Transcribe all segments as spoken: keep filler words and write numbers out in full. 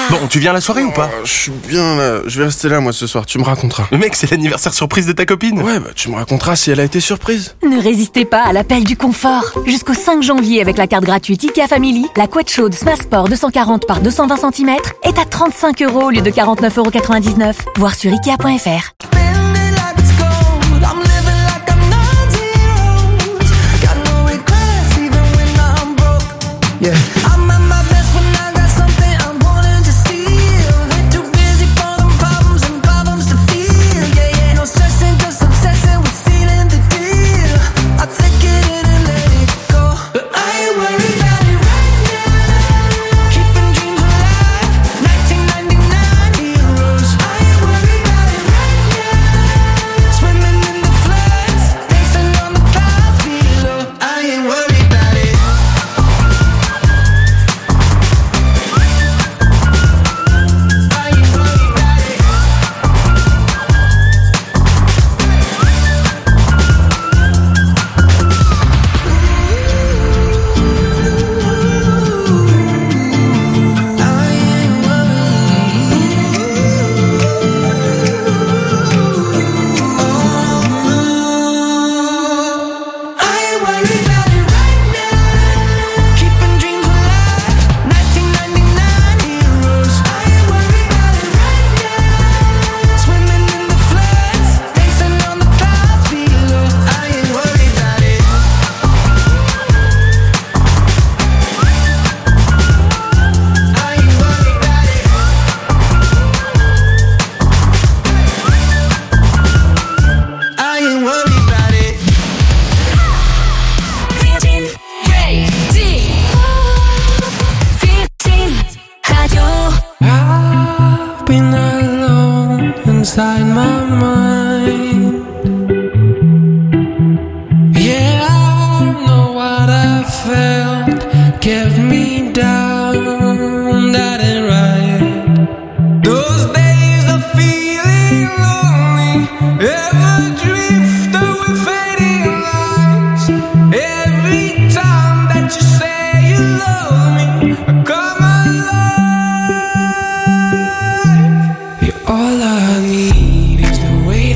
Bon, tu viens à la soirée ou pas? Oh, je suis bien là, je vais rester là moi ce soir, tu me raconteras. Mais mec, c'est l'anniversaire surprise de ta copine. Ouais, bah tu me raconteras si elle a été surprise. Ne résistez pas à l'appel du confort. Jusqu'au cinq janvier avec la carte gratuite IKEA Family, la couette chaude Smash Sport deux cent quarante par deux cent vingt centimètres est à trente-cinq euros au lieu de quarante-neuf euros quatre-vingt-dix-neuf. Voir sur ikea point f r. Yeah. Inside my mind, yeah, I know what I felt, kept me down, that ain't right. Those days of feeling lonely, ever drift away fading lights. Every time that you say you love me, I come alive. You're all I need is the way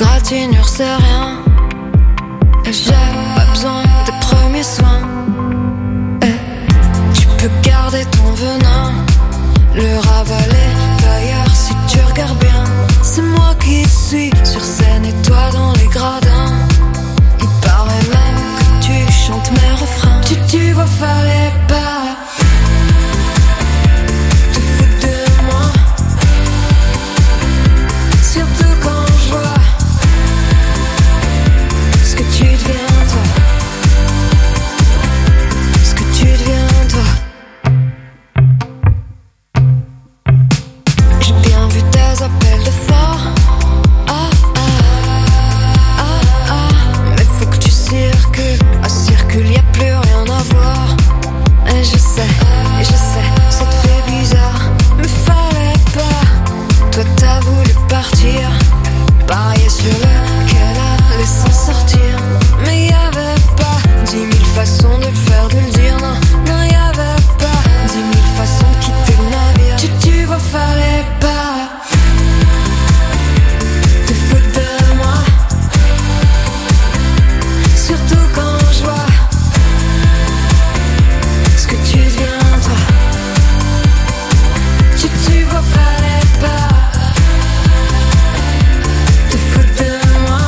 égratignure c'est rien. Et j'ai pas besoin des premiers soins. Et tu peux garder ton venin, le ravaler d'ailleurs si tu regardes bien. C'est moi qui suis sur scène et toi dans les gradins. Il paraît même que tu chantes mes refrains. Tu, tu vois, fallait pas te foutre de moi. Surtout quand je vois ce que tu deviens toi. Ce que tu deviens toi. J'ai bien vu tes appels de phare. Ah ah ah ah. Mais faut que tu circules. À circule y'a plus rien à voir. Et je sais, et je sais, ça te fait bizarre. Mais fallait pas. Toi t'as voulu partir, parier sur lequel allait s'en sortir. Mais y'avait pas dix mille façons de le faire, de le dire. Non, non y'avait pas dix mille façons de quitter le navire. Tu, tu vois, fallait pas te foutre de moi. Surtout quand je vois ce que tu deviens toi. Tu, tu vois, fallait pas te foutre de moi.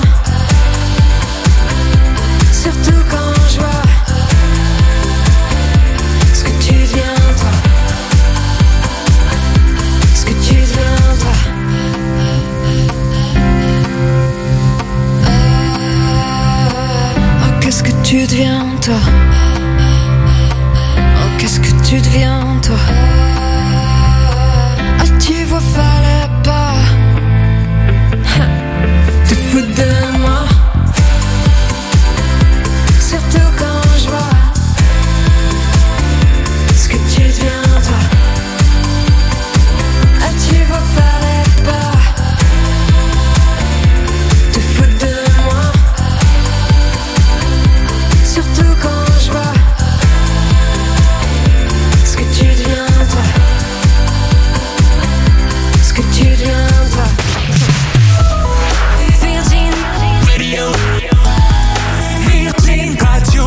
Surtout quand je vois ce que tu deviens toi. Ce que tu deviens toi. Oh, qu'est-ce que tu deviens toi. Oh, qu'est-ce que tu deviens toi. Ah, tu vois, fallait pas te foutre de moi. Surtout quand je vois ce que tu deviens toi. Ah, tu vois, fallait pas te foutre de moi. Surtout quand je vois ce que tu deviens toi. Ce que tu deviens toi. Virgin Radio. Virgin Radio.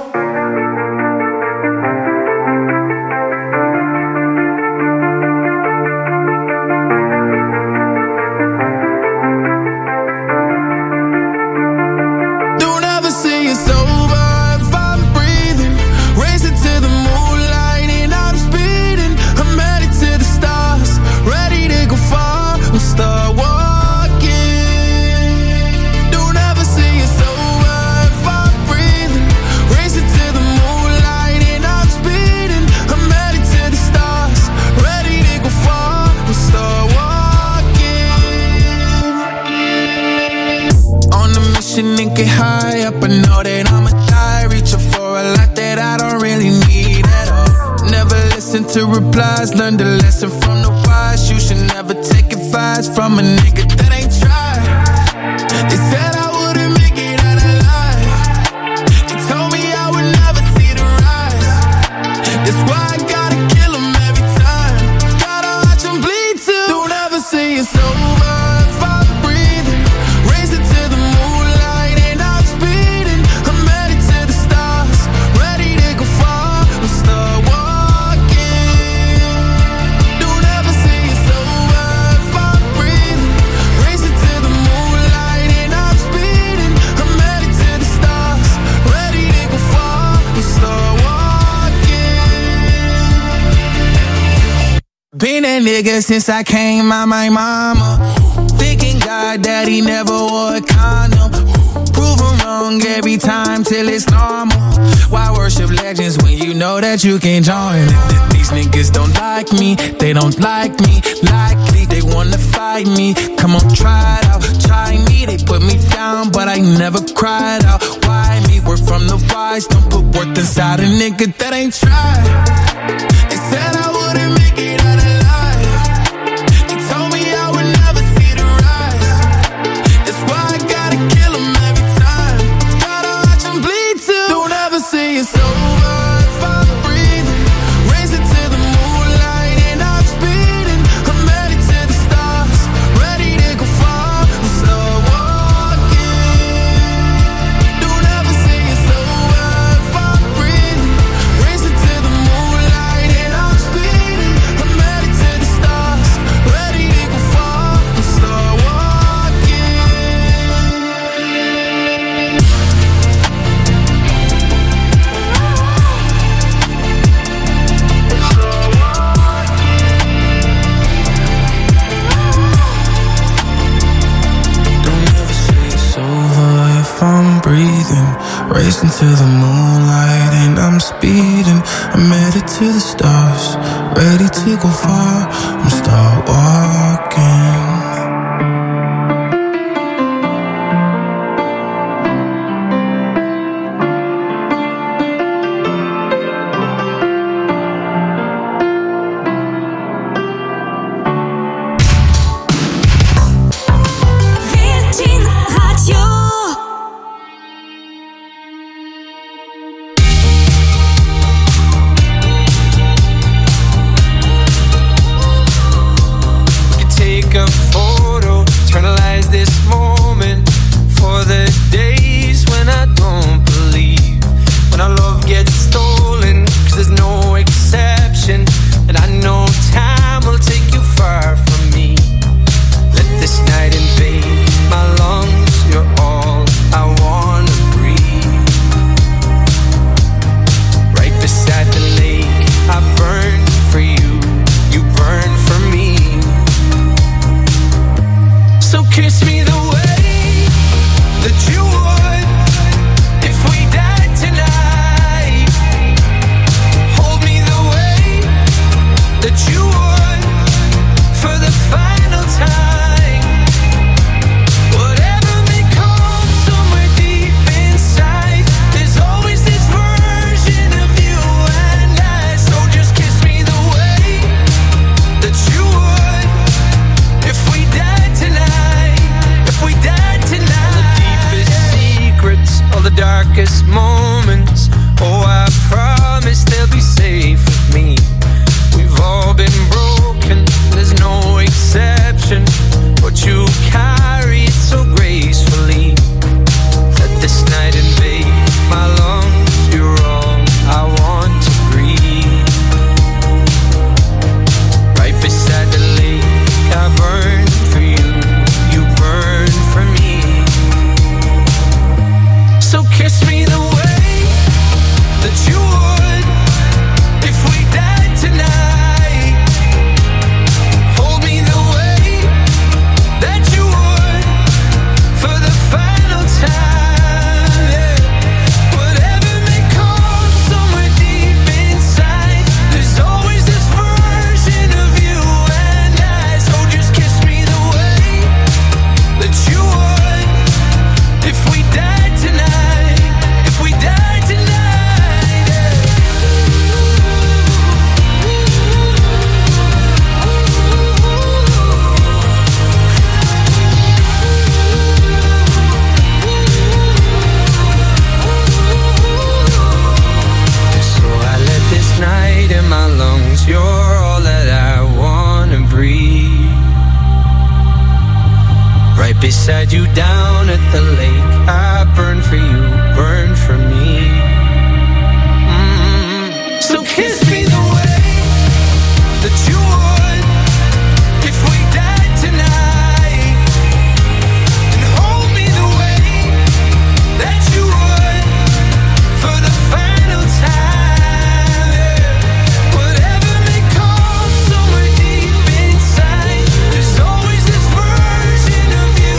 Don't ever say it's over if I'm breathing. Racing to the moonlight and I'm speeding. I'm headed to the stars, ready to go far and start walking. Don't ever say it's over if I'm breathing. Racing to the moonlight and I'm speeding. I'm headed to the stars, ready to go far and start walking. On a mission and get high up, I know that I'ma die. Reaching for a lot that I don't really need at all. Never listen to replies, learn the lesson from the wise. You should never take advice from a nigga that ain't tried. They said I wouldn't make it out alive. They told me I would never see the rise. That's why I gotta kill 'em every time. Gotta watch 'em bleed too. Don't ever say it's over if I'm breathing. Racing to the moonlight and I'm speeding. I'm headed to the stars, ready to go far and start walking. Don't ever say it's over if I'm breathing. Racing to the moonlight and I'm speeding. I'm headed to the stars, ready to go far and start walking. Been that nigga since I came out my mama. Thinking God that he never wore a condom. Prove him wrong every time till it's normal. Why worship legends when you know that you can join? These niggas don't like me, they don't like me. Likely they wanna fight me. Come on, try it out, try me. They put me down, but I never cried out. Why me? We're from the wise. Don't put worth inside a nigga that ain't tried. They said I wouldn't make it out alive. They told me I would never see the rise. That's why I gotta kill 'em every time. Gotta watch 'em bleed too. Don't ever say it's over if I'm breathing. Racing to the moonlight and I'm speeding. I'm headed to the stars, ready to go far and start walking. to the moonlight and I'm speeding. I'm headed to the stars, ready to go far. I'm start walking. Beside you down at the lake, I burn for you, burn for me. Mm-hmm. So kiss me the way that you would if we died tonight, and hold me the way that you would for the final time. Yeah. Whatever may come somewhere deep inside, there's always this version of you.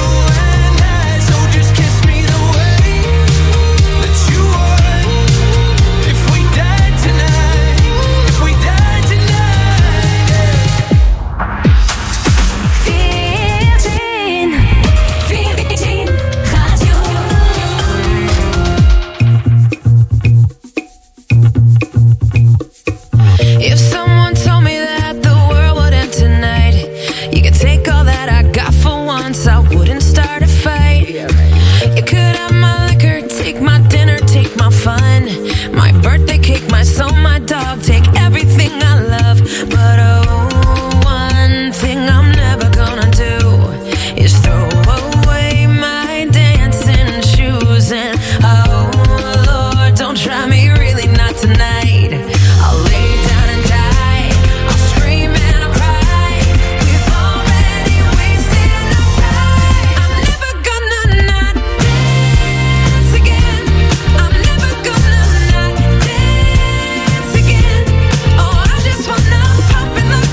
Popping the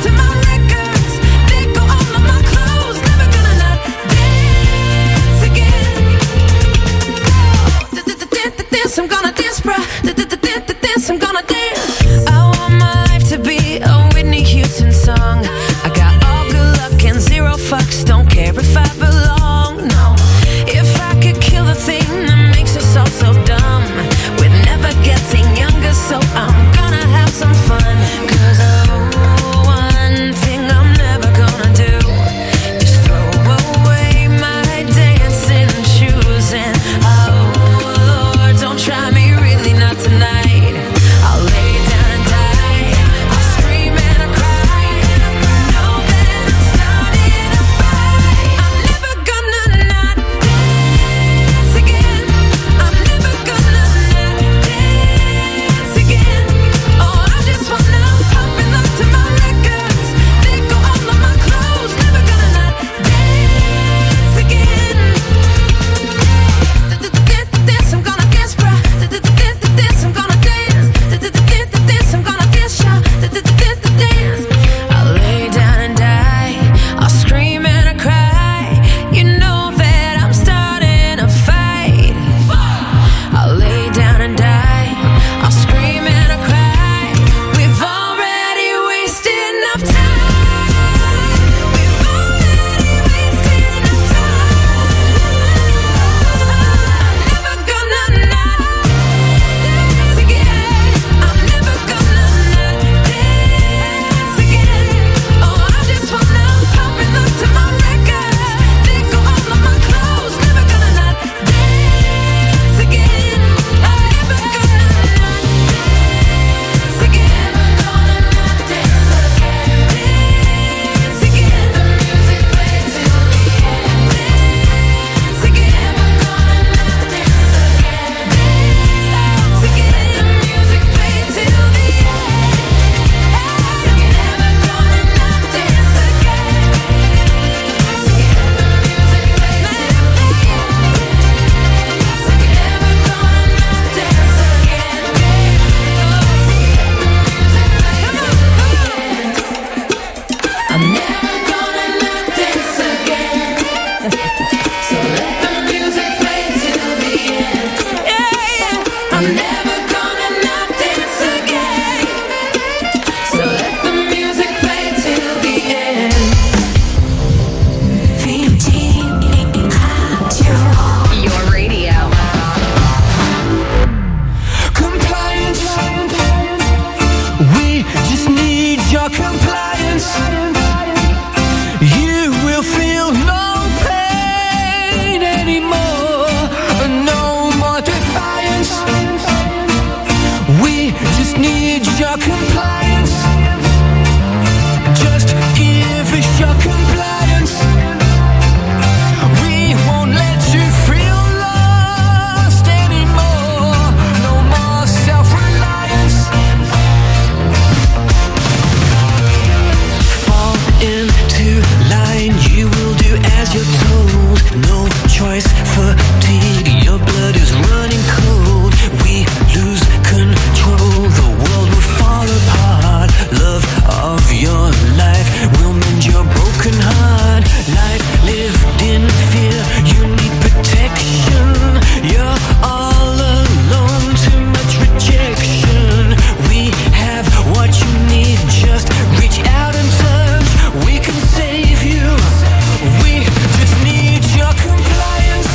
indeed. Your blood is running cold. We lose control. The world will fall apart. Love of your life will mend your broken heart. Life lived in fear. You need protection. You're all alone. Too much rejection. We have what you need. Just reach out and touch. We can save you. We just need your compliance.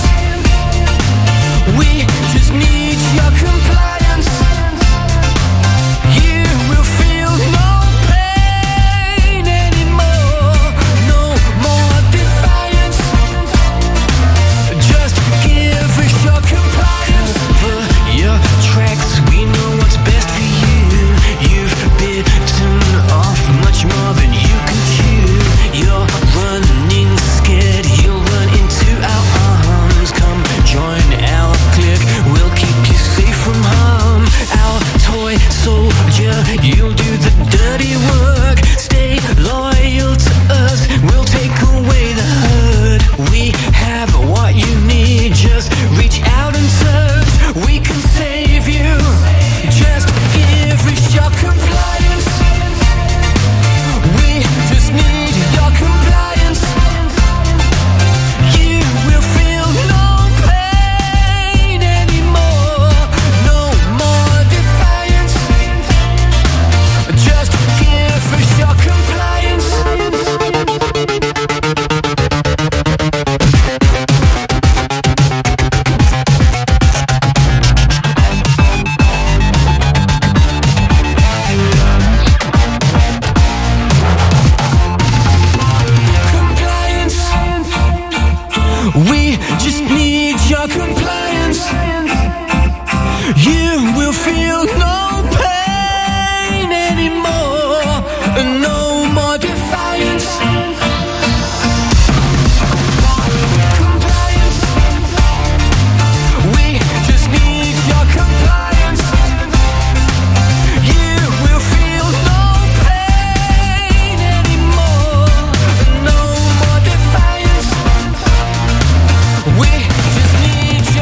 We just need your compliance. You will feel no pain anymore. No more defiance. Just give us your compliance. Cover your tracks. We know what's best for you. You've bitten off much more than you can chew. You're running scared. You'll run into our arms. Come join our clique. We'll keep you safe from harm. Our toy soldier. You'll do the dirty work. Stay loyal to us. We'll take away the hurt. We have what you need. Just reach out and touch. We can save you. Just give us your compliance. We just need your compliance. You will feel no pain anymore. No more defiance. Just give us your compliance. Compliance. We just need your compliance. You will feel no pain anymore. No more defiance. Compliance. We just need your compliance. You will feel no pain anymore. No more defiance. We just need your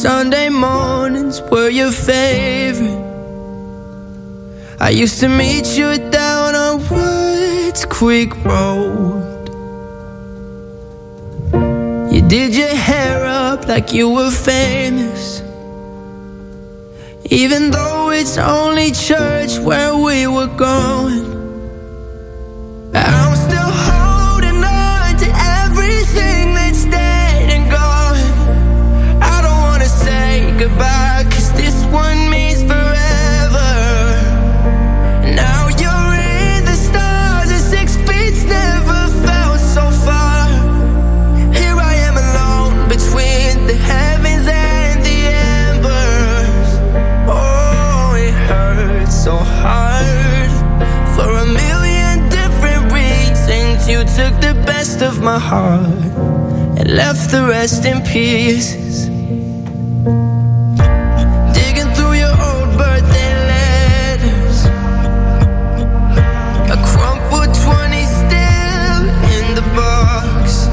Sunday mornings were your favorite. I used to meet you down on Woods Creek Road. You did your hair up like you were famous, even though it's only church where we were going. I'm still holding on to everything that's dead and gone. I don't wanna say goodbye, cause this one means forever. Now you're in the stars and six feet's never felt so far. Here I am alone between the heavens and the embers. Oh, it hurts so hard. For a million different reasons, you took the best of my heart and left the rest in pieces. Digging through your old birthday letters, a crumpled twenty still in the box.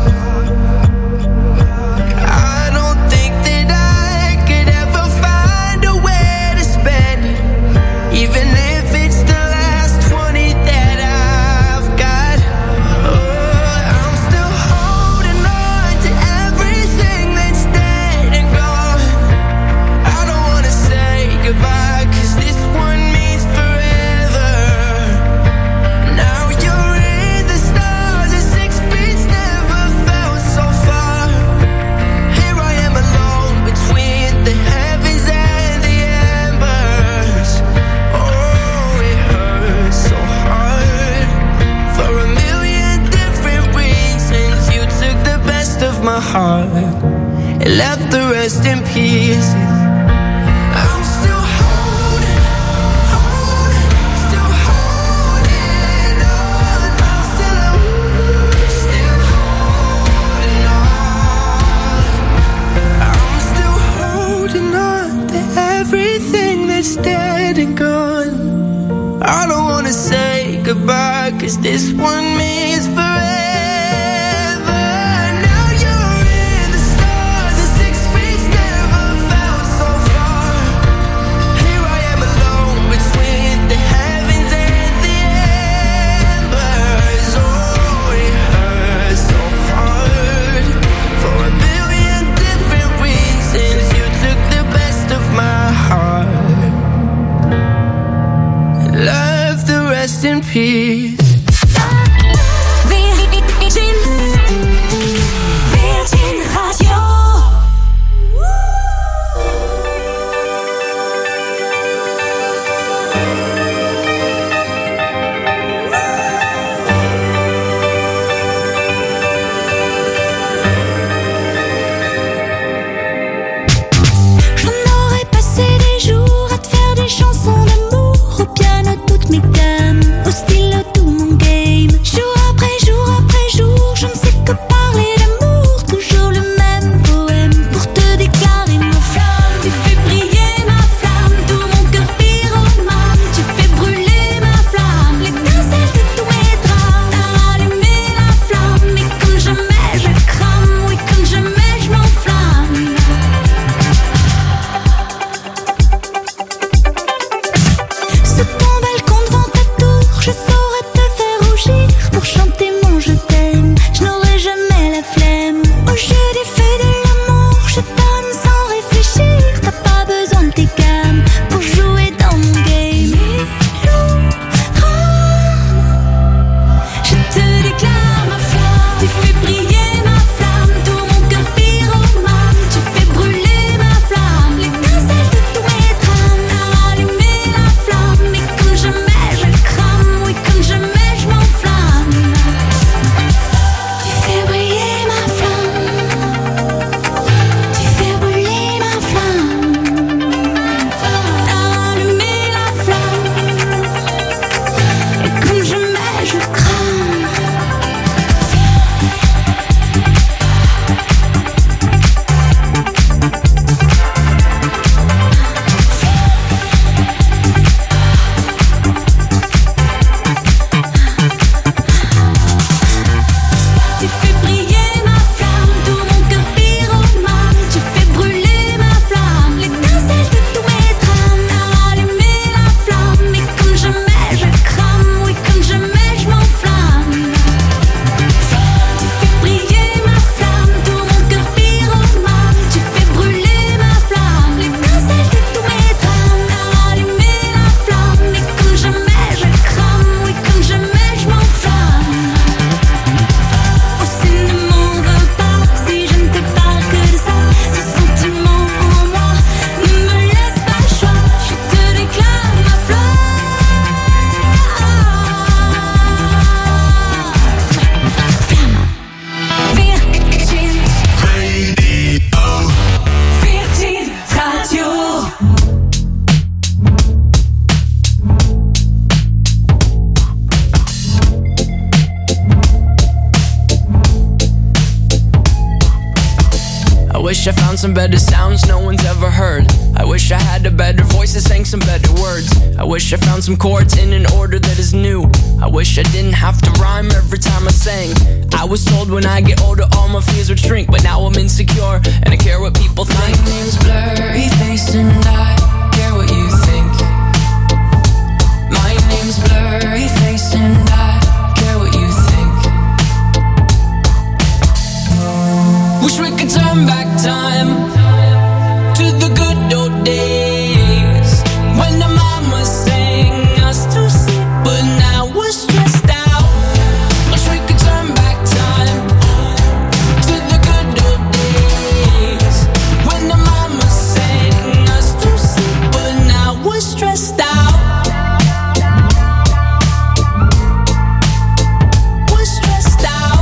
I don't think that I could ever find a way to spend it, even if it's the last twenty that I've got. Oh, I'm still holding on to everything that's dead and gone. I don't wanna say goodbye, cause this one means forever. Now you're in the stars and six feet's never felt so far. Here I am alone between the heavens and the embers. Oh, it hurts so hard. For a million different reasons, you took the best of my heart and left the rest in pieces. I'm still holding, holding, still holding on. I'm still, still holding on. I'm still holding on to everything that's dead and gone. I don't wanna say goodbye, cause this one means forever. Now you're in the stars and six feet's never felt so far. Here I am alone between the heavens and the embers. Oh, it hurts so hard. For a billion different reasons, you took the best of my heart and left the rest in peace. Virgin, Virgin Radio. J'en aurais passé des jours à te faire des chansons d'amour, au piano toutes mes gammes, au stylo some better sounds no one's ever heard. I wish I had a better voice that sang some better words. I wish I found some chords in an order that is new. I wish I didn't have to rhyme every time I sang. I was told when I get older all my fears would shrink, but now I'm insecure and I care what people think. My name's Blurry Face and I care what you think. My name's Blurry Face and I care what you think. Wish we could turn back time to the good old days when the mama sang us to sleep, but now we're stressed out. Wish we could turn back time to the good old days when the mama sang us to sleep, but now we're stressed out. We're stressed out.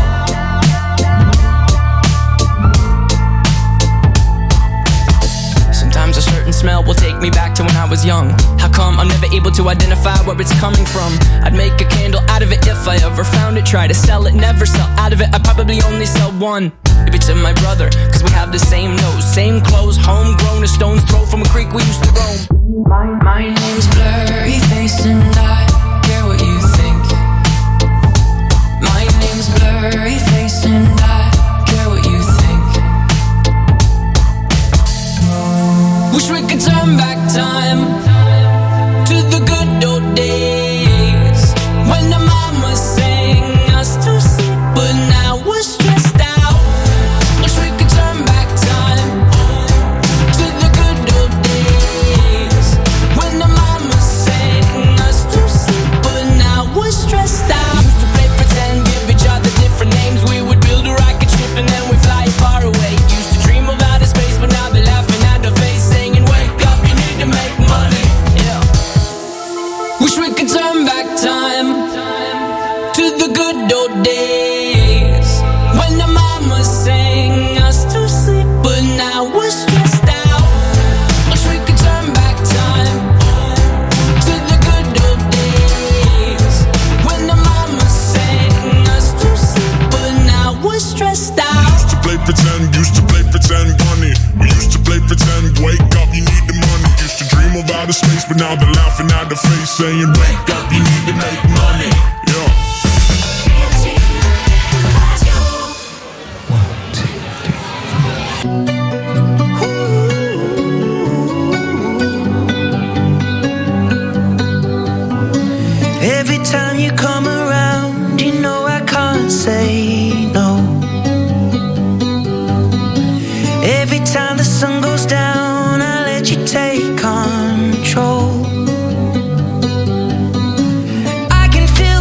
Sometimes a certain smell will take me back to when I was young. How come I'm never able to identify where it's coming from? I'd make a candle out of it if I ever found it. Try to sell it, never sell out of it. I'd probably only sell one. Maybe to my brother, cause we have the same nose, same clothes, homegrown, a stone's throw from a creek we used to roam. My, my name's Blurry Face and I care what you think. My name's Blurry Face and I care what you think. Wish we could turn back time to the good old days when the mama sang us to sleep, but now we're stressed out. Wish we could turn back time to the good old days when the mama sang us to sleep, but now we're stressed out. Used to play pretend, give each other different names. We would build a rocket ship and then we fly far away. Used to dream of outer space, but now they're laughing at our face, saying, wake up, you need to make money. Yeah. Wish we could turn back time to the good old days when the mama sang us to sleep, but now we're stressed out. Wish we could turn back time to the good old days when the mama sang us to sleep, but now we're stressed out. Used to play pretend, used to play pretend bunny. We used to play pretend, wake up, you need the money. Used to dream of outer space, but now they're laughing at the face, saying, wake up, you need to make money. Yeah. Every time you come around, you know I can't say no. Every time the sun goes down, I let you take control. I can feel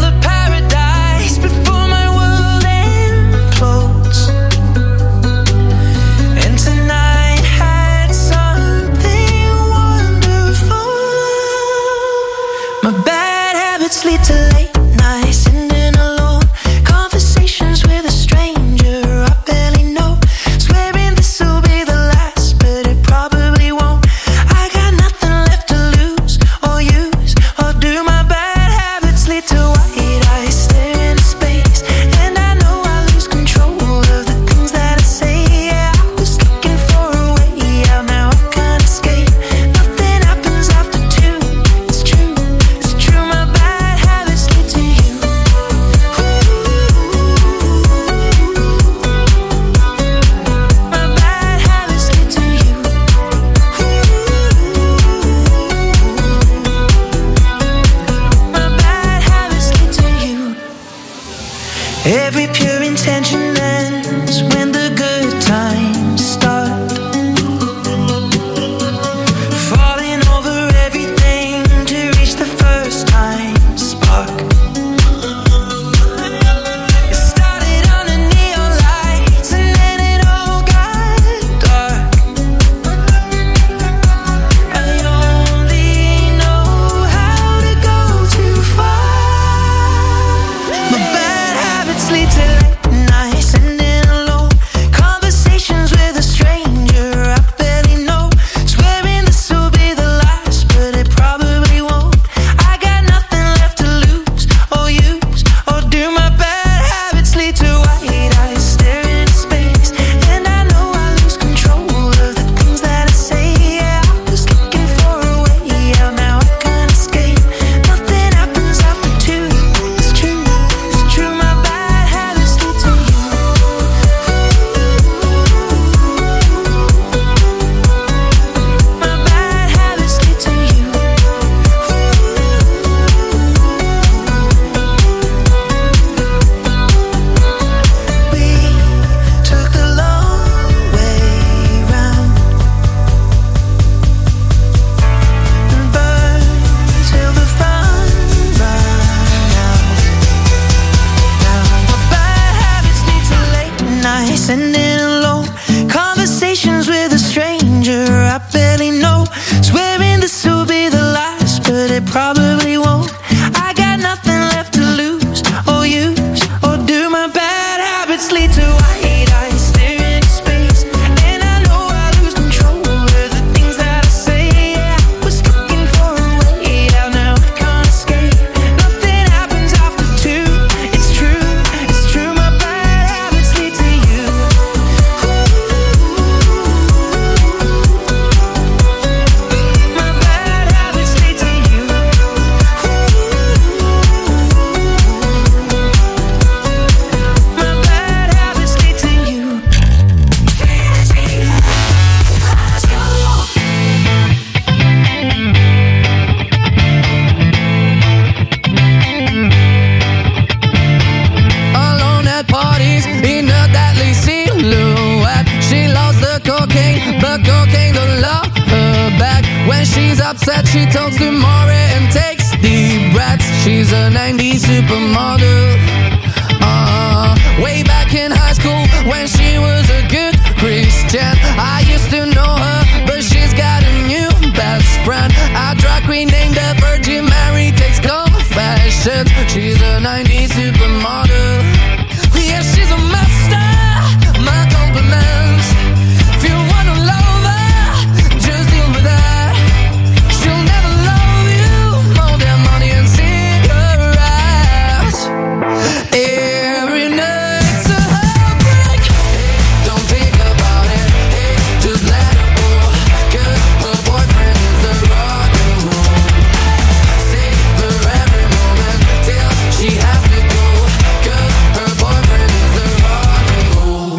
When she's upset, she talks to Maury and takes deep breaths. She's a nineties supermodel. Uh, way back in high school when she was a good Christian, I used to know her, but she's got a new best friend. A drag queen named the Virgin Mary takes confessions. She's a nineties supermodel. Yeah, she's a master. My compliments. If you wanna love her, just deal with that. She'll never love you more than money and cigarettes. Every night's a heartbreak. Don't think about it. Just let her go. 'Cause her boyfriend is the rock and roll. Savor every moment till she has to go. 'Cause her boyfriend is the rock and roll.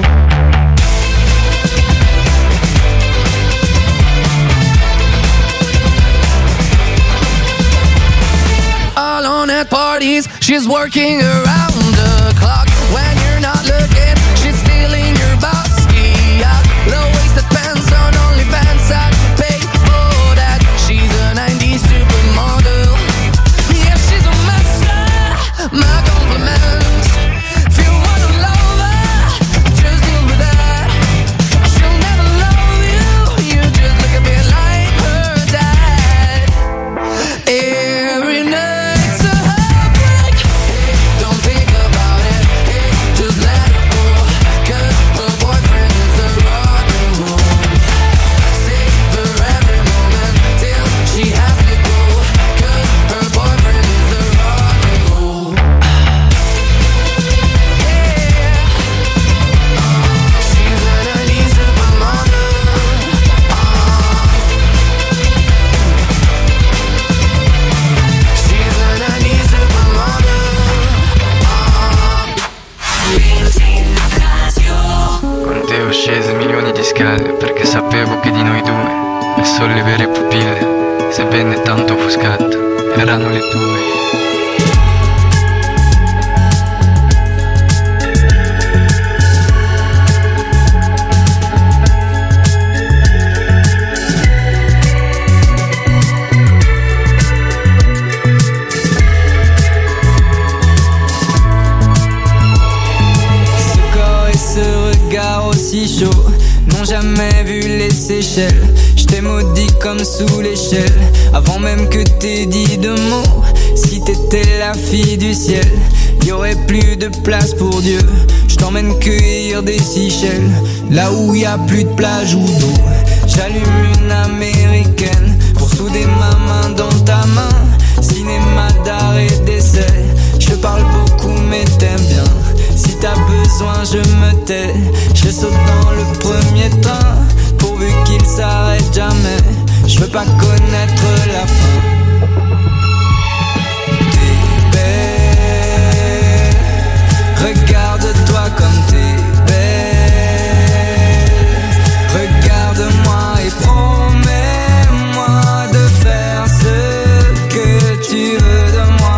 Alone at parties, she's working around the clock. When you're not looking, she's stealing your bossy out. Low-waisted pants on OnlyFans, I'd pay for that. She's a nineties supermodel. Yeah, she's a master. My compliments. If you wanna love her, just deal with that. She'll never love you. You just look a bit like her dad. Every night's a heartbreak. Don't think about it. Just let her go. 'Cause her boyfriend is the rock and roll. Savor every moment till she has to go. 'Cause her boyfriend is the rock and roll. Yeah. She's a nineties supermodel. She's a nineties supermodel. Con te ho sceso milioni di scale perché sapevo che di noi due le sole vere pupille, sebbene tanto offuscato, erano le tue. Ce corps et ce regard aussi chaud n'ont jamais vu les Seychelles. Je t'ai maudit comme sous l'échelle, avant même que t'aies dit de mots. Si t'étais la fille du ciel, y aurait plus de place pour Dieu. Je t'emmène cueillir des Seychelles, là où y a plus de plage ou d'eau. J'allume une américaine pour souder ma main dans ta main. Cinéma d'art et d'essai, je parle beaucoup mais t'aimes bien. Si t'as besoin je me tais, je saute dans le premier train, pourvu qu'il s'arrête jamais. Je veux pas connaître la fin. T'es belle, regarde-toi comme t'es belle. Regarde-moi et promets-moi de faire ce que tu veux de moi.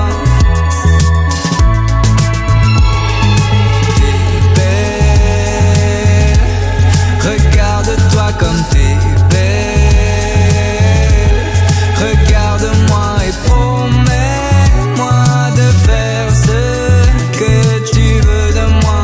T'es belle, regarde-toi comme t'es belle. Regarde-moi et promets-moi de faire ce que tu veux de moi.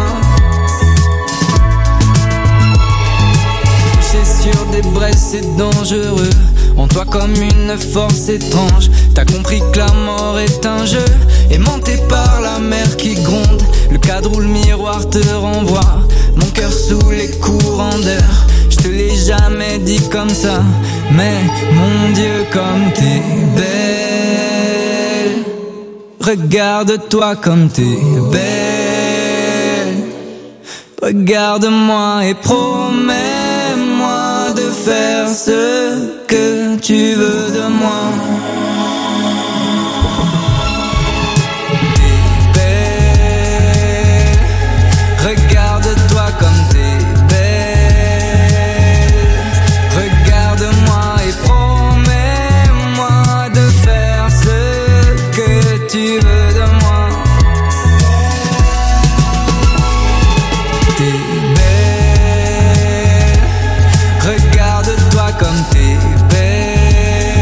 Coucher sur des braises c'est dangereux, en toi comme une force étrange. T'as compris que la mort est un jeu, aimanté par la mer qui gronde. Le cadre où le miroir te renvoie, mon cœur sous les courants d'air. Je te l'ai jamais dit comme ça, mais mon Dieu comme t'es belle. Regarde-toi comme t'es belle. Regarde-moi et promets-moi de faire ce que tu veux de moi. T'es belle. Regarde-toi comme t'es belle. Regarde-moi et promets-moi de faire ce que tu veux de moi. T'es belle. Regarde-toi comme t'es belle.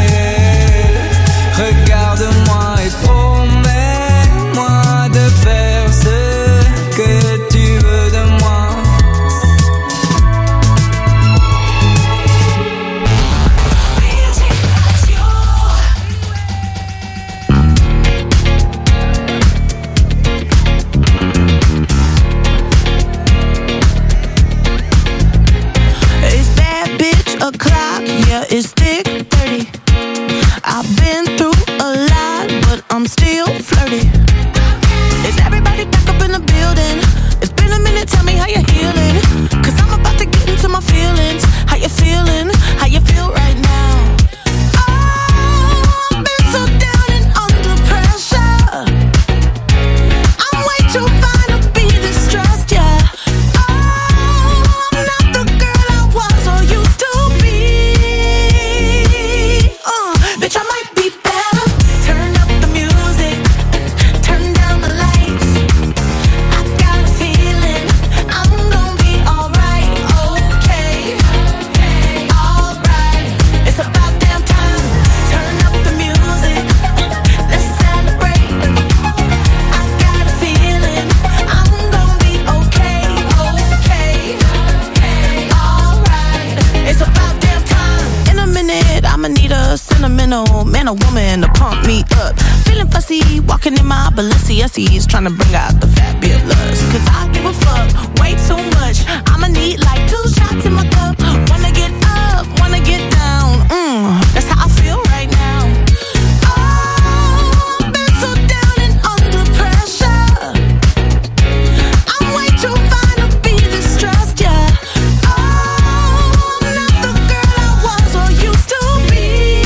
plus, sentimental, man or woman to pump me up. Feeling fussy, walking in my Balenciennes, trying to bring out the fat bit lust. Cause I give a fuck, way too much. I'ma need like two shots in my cup. Wanna get up, wanna get down. Mmm, that's how I feel right now. Oh, I've been so down and under pressure. I'm way too fine to be distressed, yeah. Oh, I'm not the girl I was or used to be.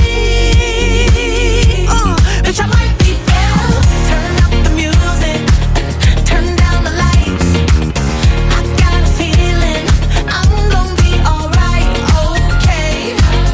Uh, bitch, I might be better. Turn up the music, turn down the lights. I got a feeling I'm gonna be alright, okay.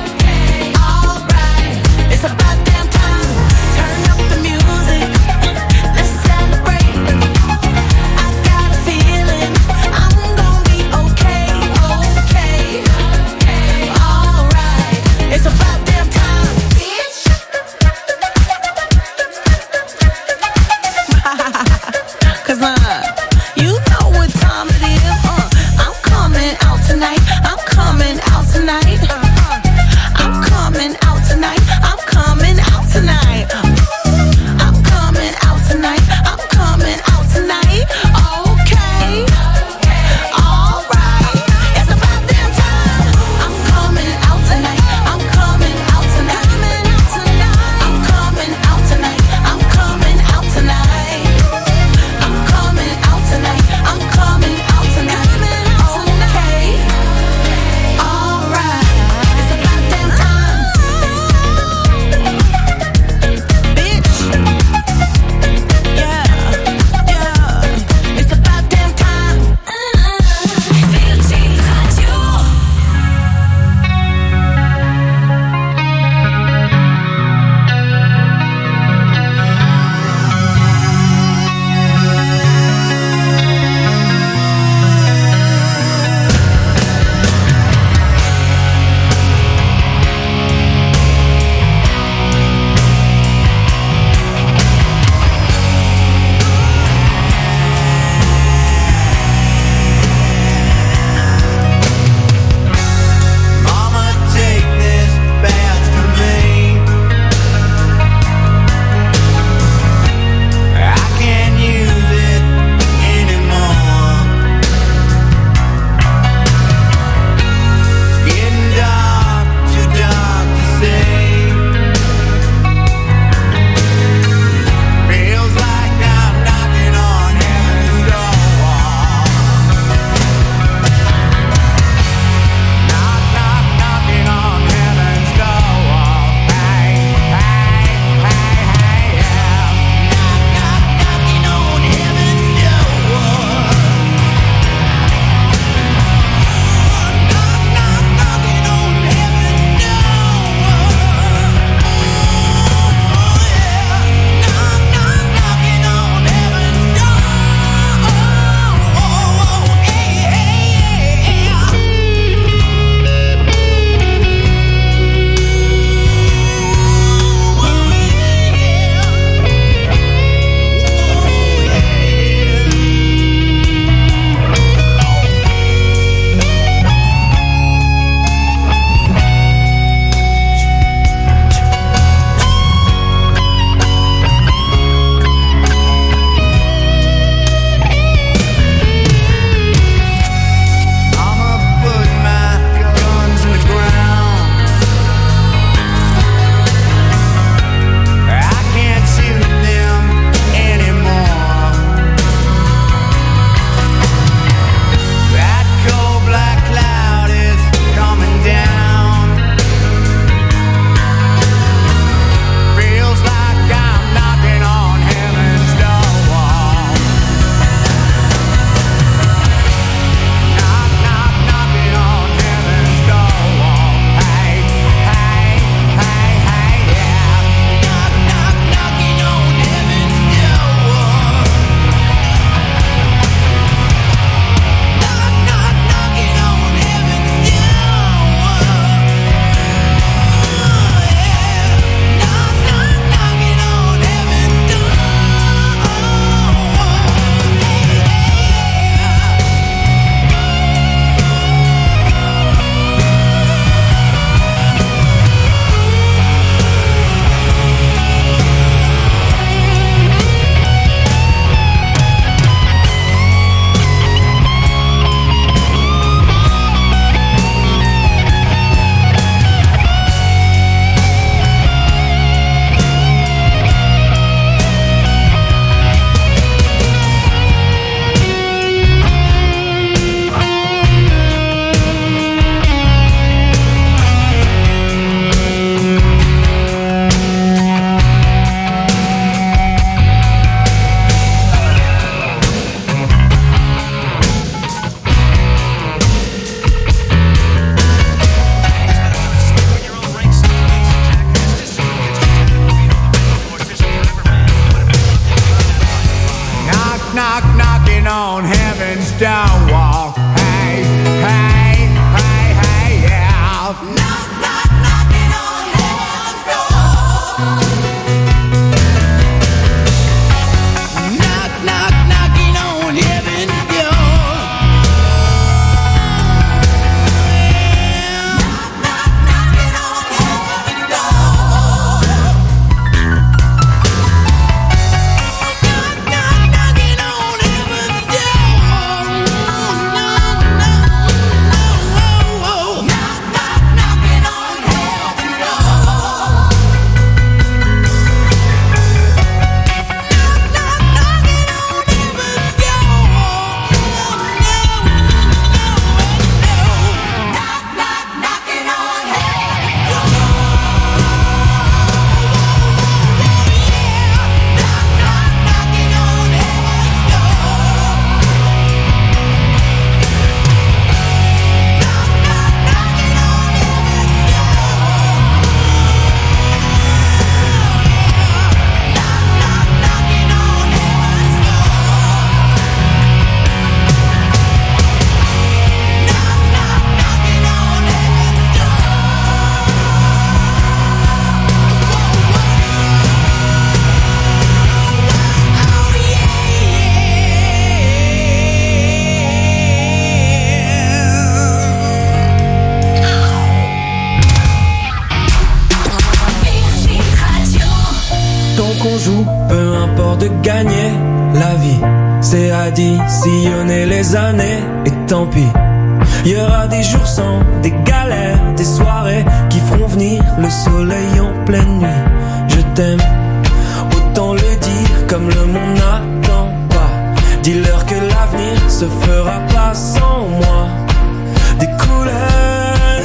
qu'on joue, peu importe de gagner la vie. C'est additionner les années et tant pis. Y aura des jours sans, des galères, des soirées qui feront venir le soleil en pleine nuit. Je t'aime, autant le dire comme le monde n'attend pas. Dis-leur que l'avenir se fera pas sans moi. Des couleurs,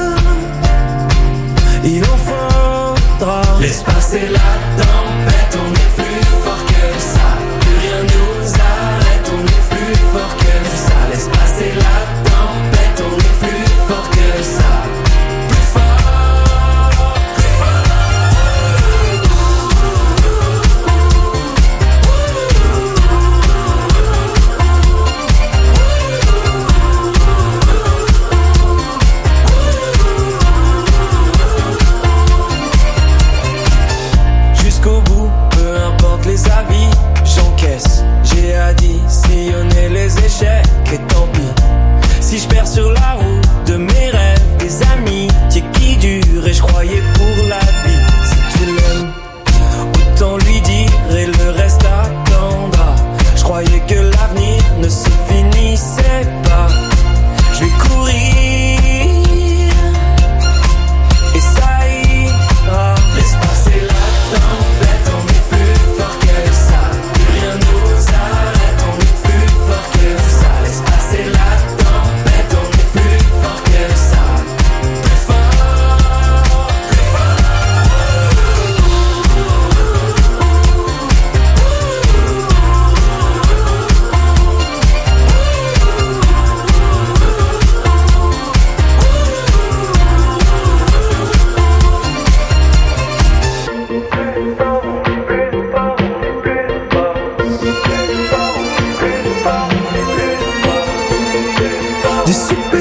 il en faudra. Laisse passer la tempête, on est plus fort que ça. Plus rien nous arrête, on est plus fort que ça. Laisse passer la tempête, on est plus fort que ça. Plus fort, plus fort. Jusqu'au bout, peu importe les avis, j'encaisse. J'ai additionné les échecs et tant pis. Si je perds sur la route de mes rêves, des amitiés qui durent et je croyais pour la vie. Si tu l'aimes, autant lui dire et le reste attendra. Je croyais que l'avenir ne se finissait pas. Je vais courir et ça ira. Laisse passer la tempête, on est plus fort que ça. Plus rien nous arrête, on est plus fort que ça. Laisse passer la tempête, on est plus fort que ça. Plus fort, plus fort. Des super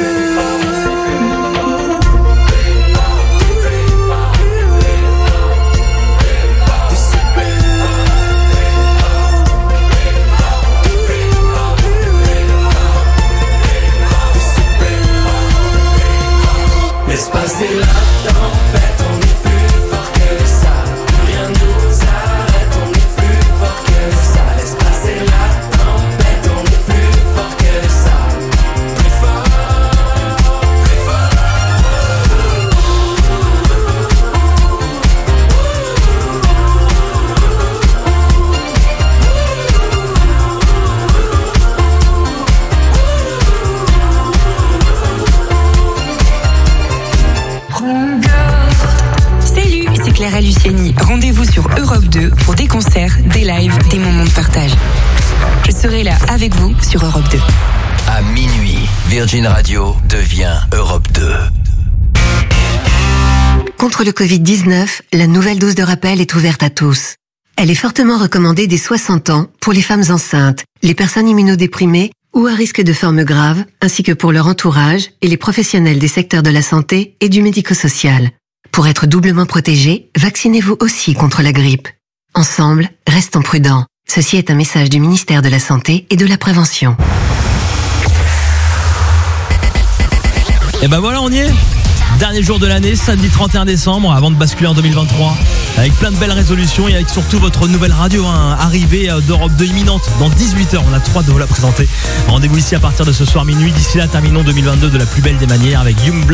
Laisse passer la tempête, on est plus fort que ça. Plus rien nous arrête, on est plus fort que ça. Laisse passer la tempête, on est plus fort que ça. Plus fort, plus fort. Salut, c'est Clara Luciani. Rendez-vous sur Europe deux pour des concerts, des lives, des moments de partage. Je serai là avec vous sur Europe deux. À minuit, Virgin Radio devient Europe deux. Contre le covid dix-neuf, la nouvelle dose de rappel est ouverte à tous. Elle est fortement recommandée dès soixante ans pour les femmes enceintes, les personnes immunodéprimées ou à risque de formes graves, ainsi que pour leur entourage et les professionnels des secteurs de la santé et du médico-social. Pour être doublement protégés, vaccinez-vous aussi contre la grippe. Ensemble, restons prudents. Ceci est un message du ministère de la Santé et de la Prévention. Et ben voilà, on y est. Dernier jour de l'année, samedi trente et un décembre, avant de basculer en deux mille vingt-trois, avec plein de belles résolutions et avec surtout votre nouvelle radio, hein, arrivée d'Europe deux imminente dans dix-huit heures. On a trois de vous la présenter. Rendez-vous ici à partir de ce soir minuit. D'ici là, terminons deux mille vingt-deux de la plus belle des manières avec Youngblood.